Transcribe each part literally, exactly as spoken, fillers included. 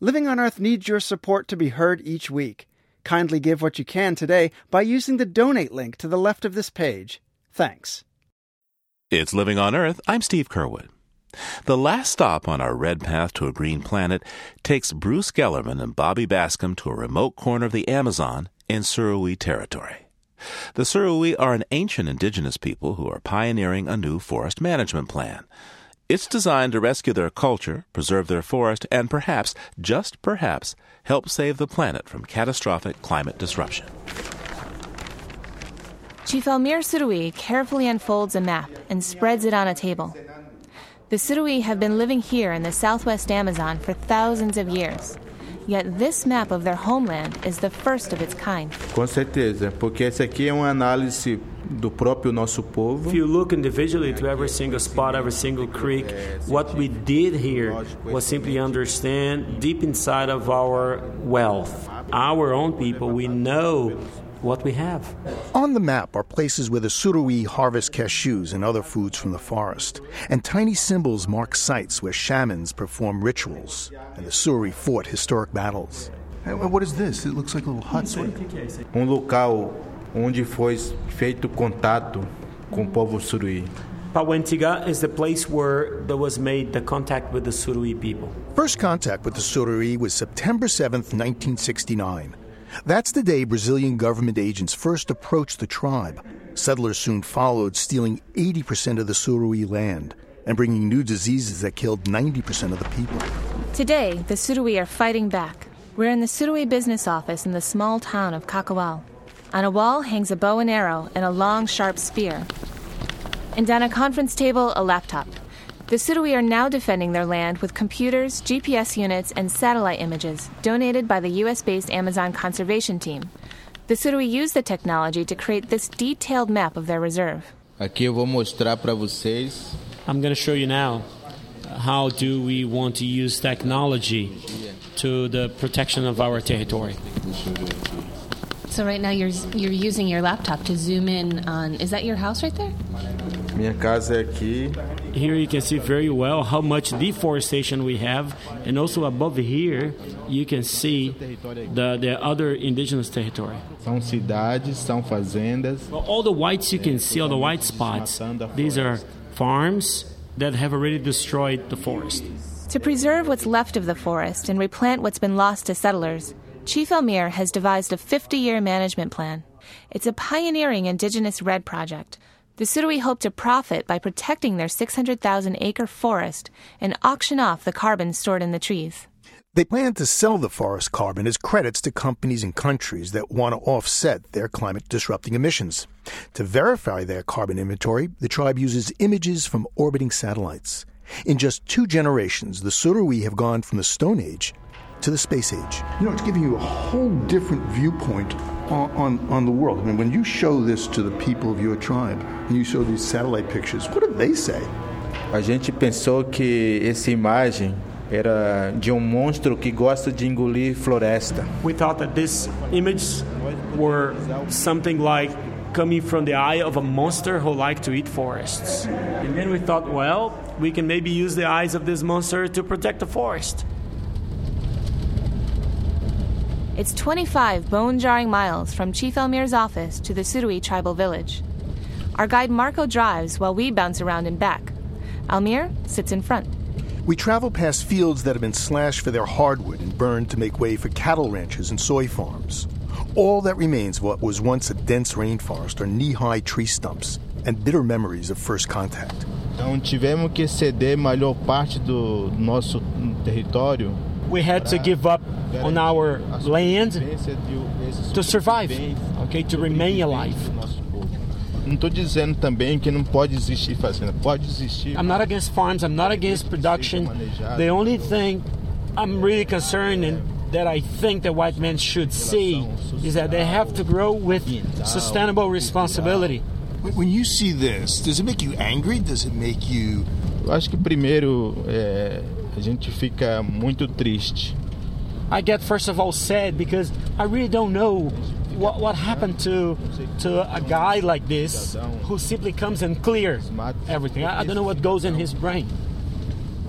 Living on Earth needs your support to be heard each week. Kindly give what you can today by using the donate link to the left of this page. Thanks. It's Living on Earth. I'm Steve Curwood. The last stop on our red path to a green planet takes Bruce Gellerman and Bobby Bascom to a remote corner of the Amazon in Surowi territory. The Surowi are an ancient indigenous people who are pioneering a new forest management plan. It's designed to rescue their culture, preserve their forest, and perhaps, just perhaps, help save the planet from catastrophic climate disruption. Chief Almir Surowi carefully unfolds a map and spreads it on a table. The Surowi have been living here in the southwest Amazon for thousands of years. Yet this map of their homeland is the first of its kind. Com certeza, porque essa aqui é uma análise do próprio nosso povo. If you look individually to every single spot, every single creek, what we did here was simply understand deep inside of our wealth, our own people, we know what we have. On the map are places where the Surowi harvest cashews and other foods from the forest, and tiny symbols mark sites where shamans perform rituals and the Surowi fought historic battles. What is this? It looks like a little hut. Sort of. Um local onde foi feito contato com o povo Surowi. Pauentiga is the place where there was made the contact with the Surowi people. First contact with the Surowi was September seventh, nineteen sixty-nine. That's the day Brazilian government agents first approached the tribe. Settlers soon followed, stealing eighty percent of the Surowi land and bringing new diseases that killed ninety percent of the people. Today, the Surowi are fighting back. We're in the Surowi business office in the small town of Kakawal. On a wall hangs a bow and arrow and a long, sharp spear. And on a conference table, a laptop. The Surowi are now defending their land with computers, G P S units, and satellite images donated by the U S-based Amazon Conservation Team. The Surowi use the technology to create this detailed map of their reserve. Aqui eu vou mostrar para vocês. I'm going to show you now how do we want to use technology to the protection of our territory. So right now you're you're using your laptop to zoom in on, is that your house right there? Minha casa é aqui. Here you can see very well how much deforestation we have, and also above here you can see the, the other indigenous territory. São cidades, são fazendas. Well, all the whites you can see, all the white spots, these are farms that have already destroyed the forest. To preserve what's left of the forest and replant what's been lost to settlers, Chief Almir has devised a fifty-year management plan. It's a pioneering indigenous REDD project. The Surowi hope to profit by protecting their six hundred thousand acre forest and auction off the carbon stored in the trees. They plan to sell the forest carbon as credits to companies and countries that want to offset their climate-disrupting emissions. To verify their carbon inventory, the tribe uses images from orbiting satellites. In just two generations, the Surowi have gone from the Stone Age to the Space Age. You know, it's giving you a whole different viewpoint on, on, on the world. I mean, when you show this to the people of your tribe, and you show these satellite pictures, what do they say? A gente pensou que essa imagem era de um monstro que gosta de engolir floresta. We thought that this image were something like coming from the eye of a monster who liked to eat forests. And then we thought, well, we can maybe use the eyes of this monster to protect the forest. It's twenty-five bone-jarring miles from Chief Almir's office to the Surowi tribal village. Our guide Marco drives while we bounce around in back. Almir sits in front. We travel past fields that have been slashed for their hardwood and burned to make way for cattle ranches and soy farms. All that remains of what was once a dense rainforest are knee-high tree stumps and bitter memories of first contact. Então tivemos que ceder maior parte do nosso território. We had to give up on our land to survive, okay, to remain alive. Não estou dizendo também que não pode existir fazenda. Pode existir. I'm not against farms. I'm not against production. The only thing I'm really concerned and that I think the white men should see is that they have to grow with sustainable responsibility. When you see this, does it make you angry? Does it make you... Eu acho que primeiro é, a gente fica muito triste. I get first of all sad because I really don't know what what happened to to a guy like this who simply comes and clears everything. I, I don't know what goes in his brain.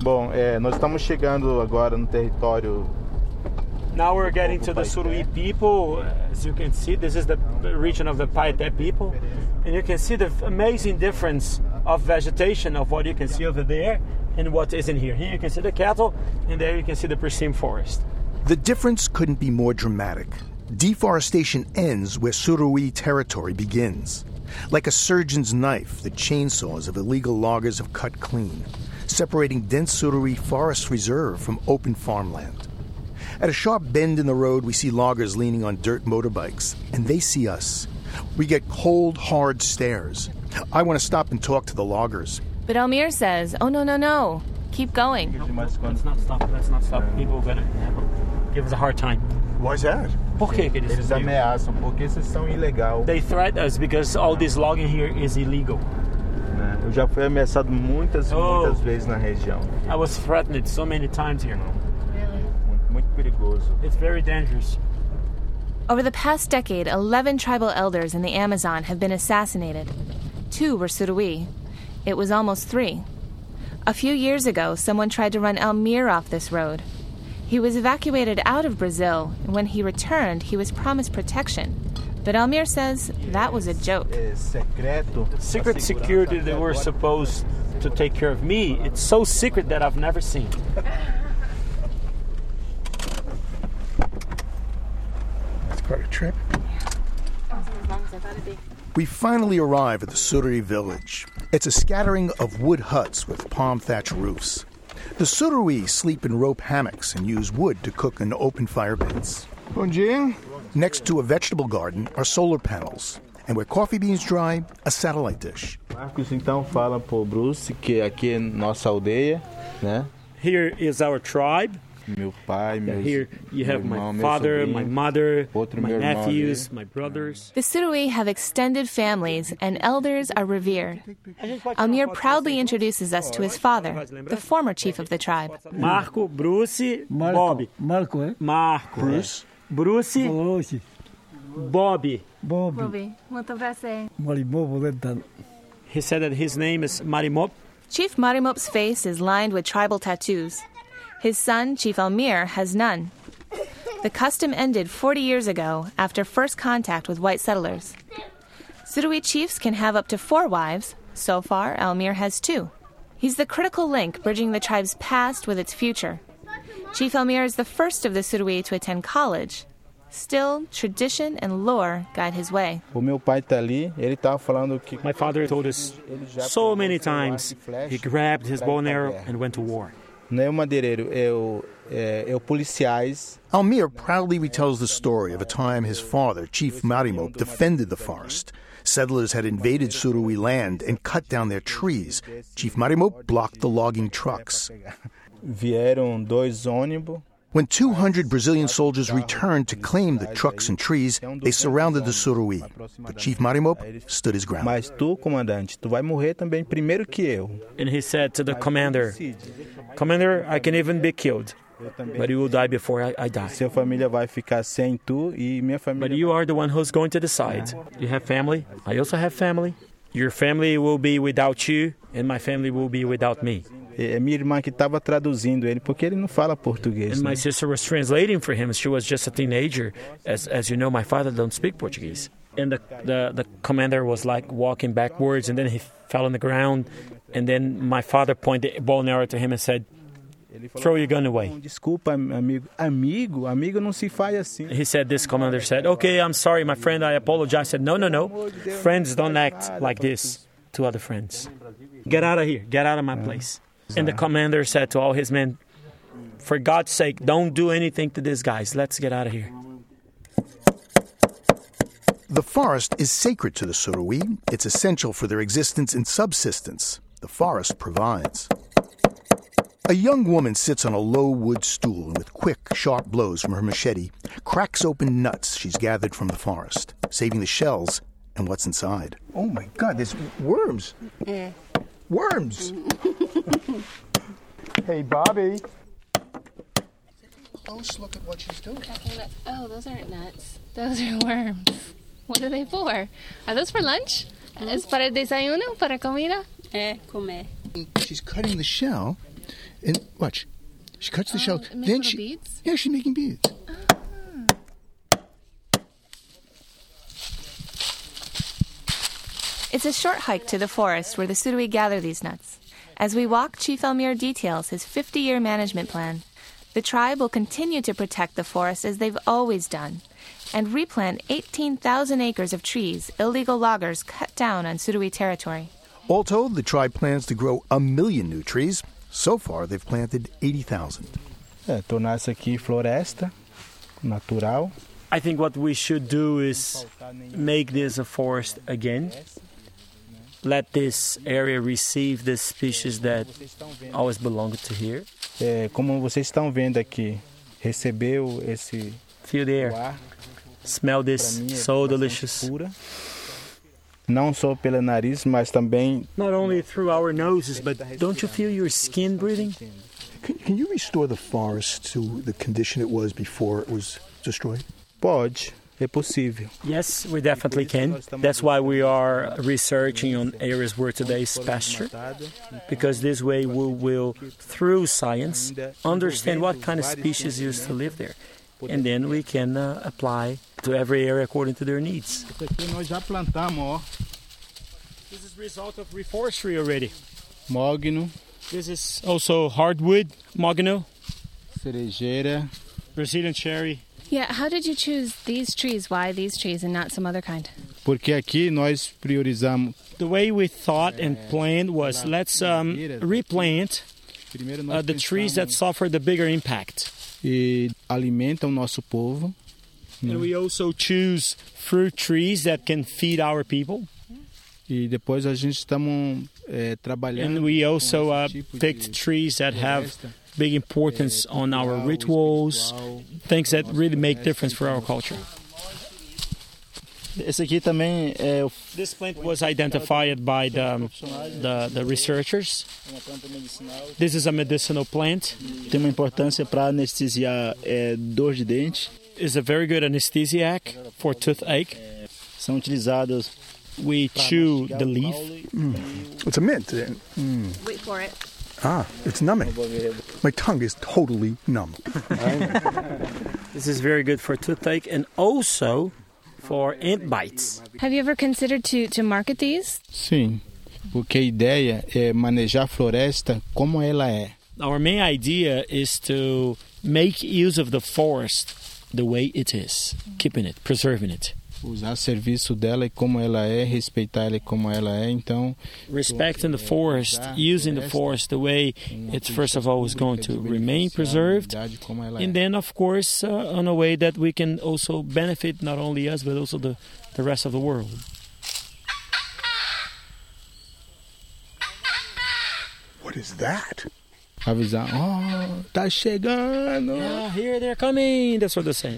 Bom, é, nós estamos chegando agora no território. Now we're getting to the Suruí people. As you can see, this is the region of the Paeté people. And you can see the amazing difference of vegetation of what you can see over there and what is in here. Here you can see the cattle, and there you can see the pristine forest. The difference couldn't be more dramatic. Deforestation ends where Suruí territory begins. Like a surgeon's knife, the chainsaws of illegal loggers have cut clean, separating dense Suruí forest reserve from open farmland. At a sharp bend in the road, we see loggers leaning on dirt motorbikes, and they see us. We get cold, hard stares. I want to stop and talk to the loggers. But Almir says, oh, no, no, no. Keep going. Let's not stop. Let's not stop. People are going to give us a hard time. Why is that? Por que que eles, Eles ameaçam porque vocês são ilegal. They threat us because all this logging here is illegal. Né? Eu já fui ameaçado muitas, Oh. muitas vezes na região. I was threatened so many times here. Muito, muito perigoso. It's very dangerous. Over the past decade, eleven tribal elders in the Amazon have been assassinated. Two were Suruí. It was almost three. A few years ago, someone tried to run Almir off this road. He was evacuated out of Brazil, and when he returned, he was promised protection. But Almir says that was a joke. É secreto. Secret security that were supposed to take care of me, it's so secret that I've never seen. That's quite a trip. We finally arrive at the Suruí village. It's a scattering of wood huts with palm thatch roofs. The Suruí sleep in rope hammocks and use wood to cook in open fire pits. Bom dia. Next to a vegetable garden are solar panels. And where coffee beans dry, a satellite dish. Marcos então fala pro Bruce que aqui é nossa aldeia, né? Here is our tribe. Meu pai, meus, Here you have meu my irmão, meu father, sobrinho, my mother, outro my meu irmão nephews, ali. my brothers. The Suruí have extended families, and elders are revered. Almir proudly introduces us to his father, the former chief of the tribe. Marco, Bruce, Marco, Bob. Marco, eh? Marco. Bruce. Bruce, Olosi, Bobby. Bobi, muito prazer. Marimobo Lentan. He said that his name is Marimop. Chief Marimop's face is lined with tribal tattoos. His son, Chief Almir, has none. The custom ended forty years ago after first contact with white settlers. Suruí chiefs can have up to four wives. So far, Almir has two. He's the critical link bridging the tribe's past with its future. Chief Almir is the first of the Suruí to attend college. Still, tradition and lore guide his way. O meu pai tá ali, ele tava falando que My father told us so many times he grabbed his bow and arrow and went to war. não é o madeireiro, é o, é, é o policiais. Almir proudly retells the story of a time his father, Chief Marimop, defended the forest. Settlers had invaded Suruí land and cut down their trees. Chief Marimop blocked the logging trucks. Vieram dois ônibus. When two hundred Brazilian soldiers returned to claim the trucks and trees, they surrounded the Suruí. But Chief Marimop stood his ground. Mas tu, comandante, tu vai morrer também primeiro que eu. And he said to the commander, Commander, I can even be killed, but you will die before I, I die. Sua família vai ficar sem tu e minha família. But you are the one who's going to decide. You have family. I also have family. Your family will be without you, and my family will be without me. É minha irmã que estava traduzindo ele, porque ele não fala português. And né? my sister was translating for him. She was just a teenager. As as you know, my father don't speak Portuguese. And the, the, the commander was like walking backwards, and then he fell on the ground. And then my father pointed a bow and arrow to him and said, throw your gun away. Desculpa, amigo. Amigo? Amigo não se faz assim. He said, this commander said, okay, I'm sorry, my friend, I apologize. I said, no, no, no. Friends don't act like this to other friends. Get out of here. Get out of my place. And the commander said to all his men, for God's sake, don't do anything to these guys. Let's get out of here. The forest is sacred to the Suruí. It's essential for their existence and subsistence. The forest provides. A young woman sits on a low wood stool and with quick, sharp blows from her machete cracks open nuts she's gathered from the forest, saving the shells and what's inside. Oh my God, there's worms. Yeah. Worms. Hey, Bobby. Close look at what she's doing. Oh, those aren't nuts. Those are worms. What are they for? Are those for lunch? ¿Es para el desayuno? ¿Para comida? É, comer. She's cutting the shell, And watch. She cuts the Oh, shells. it makes Then little she, beads? Yeah, she's making beads. It's a short hike to the forest where the Surui gather these nuts. As we walk, Chief Elmir details his fifty-year management plan. The tribe will continue to protect the forest as they've always done, and replant eighteen thousand acres of trees illegal loggers cut down on Surui territory. All told, the tribe plans to grow a million new trees. So far, they've planted eighty thousand. É, tornar isso aqui floresta natural. I think what we should do is make this a forest again. Let this area receive the species that always belonged to here. É, como vocês estão vendo aqui, recebeu esse Feel the air. ar. Smell Pra this. mim é So bastante delicious. pura. Não só pelo nariz, mas também Not only through our noses, but don't you feel your skin breathing? Can, can you restore the forest to the condition it was before it was destroyed? pode, é possível. Yes, we definitely can. That's why we are researching on areas where today is pasture, because this way we will, through science, understand what kind of species used to live there. And then we can uh, apply to every area according to their needs. Isso aqui nós já plantamos, ó. This is the result of reforestry already. Mogno, This is also hardwood, mogno, cerejeira. Brazilian cherry. Yeah, how did you choose these trees? Why these trees and not some other kind? Porque aqui nós priorizamos. The way we thought and planned was let's um, replant Primeiro uh, nós the trees that pensamos suffer the bigger impact. e alimentam o nosso povo. And we also choose fruit trees that can feed our people. E depois a gente estamos é, trabalhando. And we com also esse uh, tipo de picked trees that have floresta, big importance é, on our cultural, rituals, espiritual, things that nossa really make floresta difference for our e culture. Esse aqui também é o This plant was identified by the, um, the, the researchers. uma planta medicinal. This is a medicinal plant. Tem uma importância para anestesiar é, dor de dente. It's a very good anesthesiac for toothache. São utilizados. We para chew mastigar the o leaf. caule. It's a mint. Mm. Wait for it. Ah, it's numbing. My tongue is totally numb. This is very good for toothache and also for ant bites. Have you ever considered to, to market these? Sim, porque a ideia é manejar a floresta como ela é. Our main idea is to make use of the forest the way it is, keeping it, preserving it. Usar serviço dela e como ela é, respeitar ela e como ela é. Então, Respecting the forest, using the forest the way it's first of all is going to remain preserved, como ela é. and then of course uh, on a way that we can also benefit not only us but also the, the rest of the world. What is that? Avisar, oh, tá chegando. Yeah, here they're coming. That's what they're saying.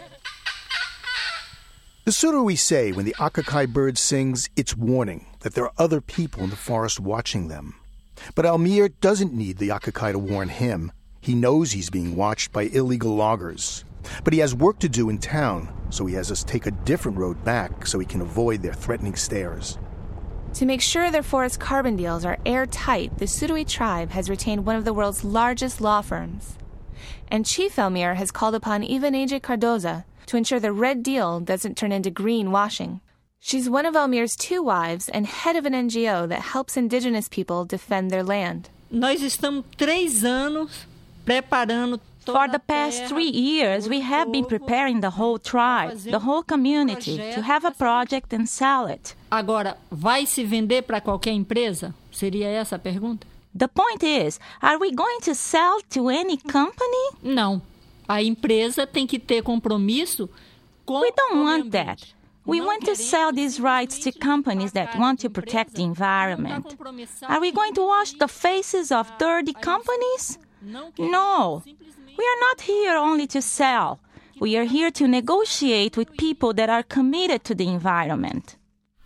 The Surui say when the Akakai bird sings, it's warning that there are other people in the forest watching them. But Elmir doesn't need the Akakai to warn him. He knows he's being watched by illegal loggers. But he has work to do in town, so he has us take a different road back so he can avoid their threatening stares. To make sure their forest carbon deals are airtight, the Surui tribe has retained one of the world's largest law firms. And Chief Elmir has called upon Ivaneje Cardoza to ensure the red deal doesn't turn into green washing. She's one of Elmir's two wives and head of an N G O that helps indigenous people defend their land. Nós estamos três anos preparando. For the past three years, we have been preparing the whole tribe, the whole community, to have a project and sell it. Agora, vai se vender para qualquer empresa? Seria essa a pergunta? The point is, are we going to sell to any company? Não. A empresa tem que ter compromisso com We don't want that. We want to sell these rights to companies that want to protect the environment. Are we going to wash the faces of dirty companies? No. We are not here only to sell. We are here to negotiate with people that are committed to the environment.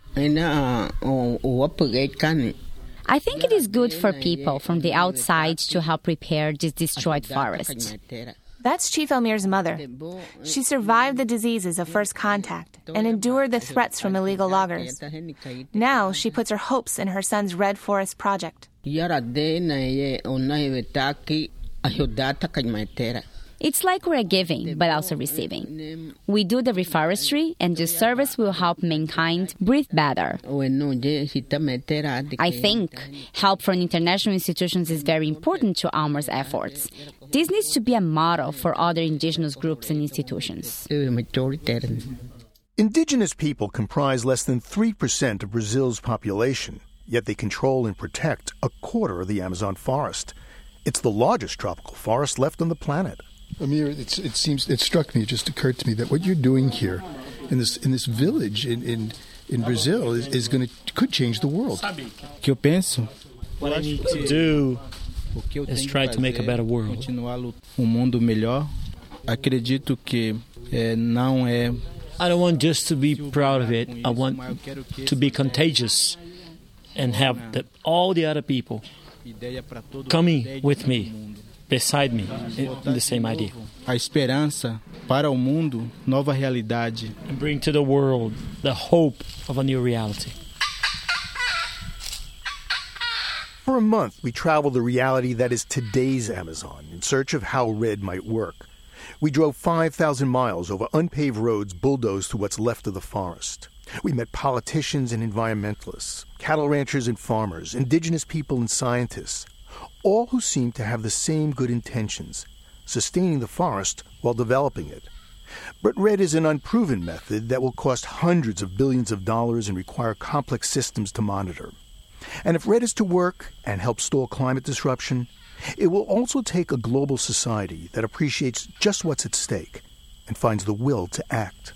I think it is good for people from the outside to help repair this destroyed forest. That's Chief Elmir's mother. She survived the diseases of first contact and endured the threats from illegal loggers. Now she puts her hopes in her son's Red Forest project. It's like we're giving, but also receiving. We do the reforestry, and this service will help mankind breathe better. I think help from international institutions is very important to Almer's efforts. This needs to be a model for other indigenous groups and institutions. Indigenous people comprise less than three percent of Brazil's population, yet they control and protect a quarter of the Amazon forest. It's the largest tropical forest left on the planet. Amir, it's, it seems it struck me. It just occurred to me that what you're doing here, in this in this village in in, in Brazil, is, is going to could change the world. Que eu penso? What I need to do is try to make a better world. Um mundo melhor. Acredito que é, não é. I don't want just to be proud of it. I want to be contagious and have the, all the other people coming with me. Beside me, in the same idea. A esperança para o mundo, nova realidade. And bring to the world the hope of a new reality. For a month, we traveled the reality that is today's Amazon in search of how REDD might work. We drove five thousand miles over unpaved roads bulldozed through what's left of the forest. We met politicians and environmentalists, cattle ranchers and farmers, indigenous people and scientists, all who seem to have the same good intentions, sustaining the forest while developing it. But REDD is an unproven method that will cost hundreds of billions of dollars and require complex systems to monitor. And if REDD is to work and help stall climate disruption, it will also take a global society that appreciates just what's at stake and finds the will to act.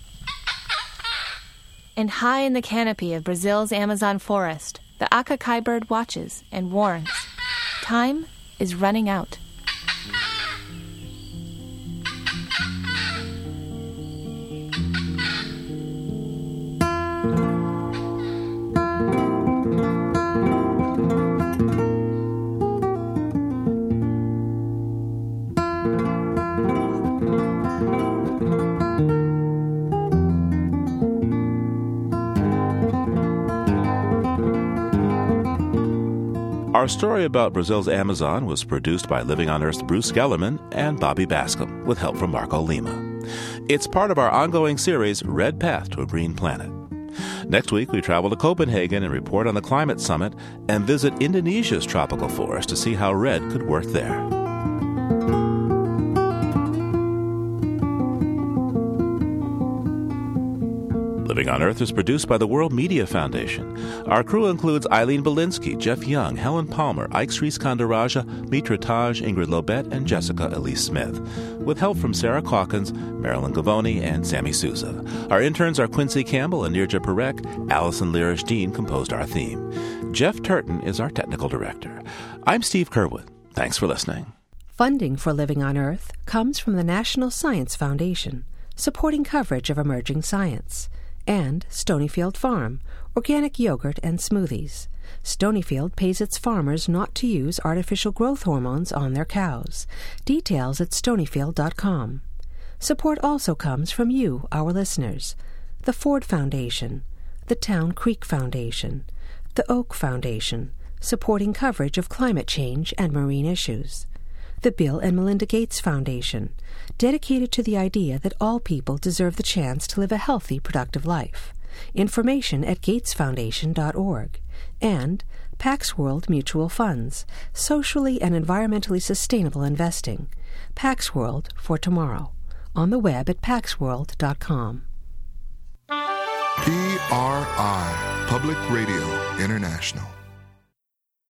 And high in the canopy of Brazil's Amazon forest, the Acacai bird watches and warns. Time is running out. Our story about Brazil's Amazon was produced by Living on Earth's Bruce Gellerman and Bobby Bascom, with help from Marco Lima. It's part of our ongoing series, Red Path to a Green Planet. Next week, we travel to Copenhagen and report on the Climate Summit and visit Indonesia's tropical forest to see how REDD could work there. Living on Earth is produced by the World Media Foundation. Our crew includes Eileen Belinsky, Jeff Young, Helen Palmer, Ike Sriskandarajah, Mitra Taj, Ingrid Lobet, and Jessica Elise Smith, with help from Sarah Calkins, Marilyn Gavoni, and Sammy Souza. Our interns are Quincy Campbell and Nirja Parek. Allison Lirish-Dean composed our theme. Jeff Turton is our technical director. I'm Steve Curwood. Thanks for listening. Funding for Living on Earth comes from the National Science Foundation, supporting coverage of emerging science, and Stonyfield Farm, organic yogurt and smoothies. Stonyfield pays its farmers not to use artificial growth hormones on their cows. Details at stonyfield dot com. Support also comes from you, our listeners, the Ford Foundation, the Town Creek Foundation, the Oak Foundation, supporting coverage of climate change and marine issues, the Bill and Melinda Gates Foundation, dedicated to the idea that all people deserve the chance to live a healthy, productive life. Information at gates foundation dot org. And Pax World Mutual Funds, socially and environmentally sustainable investing. Pax World for tomorrow. On the web at pax world dot com. P R I, Public Radio International.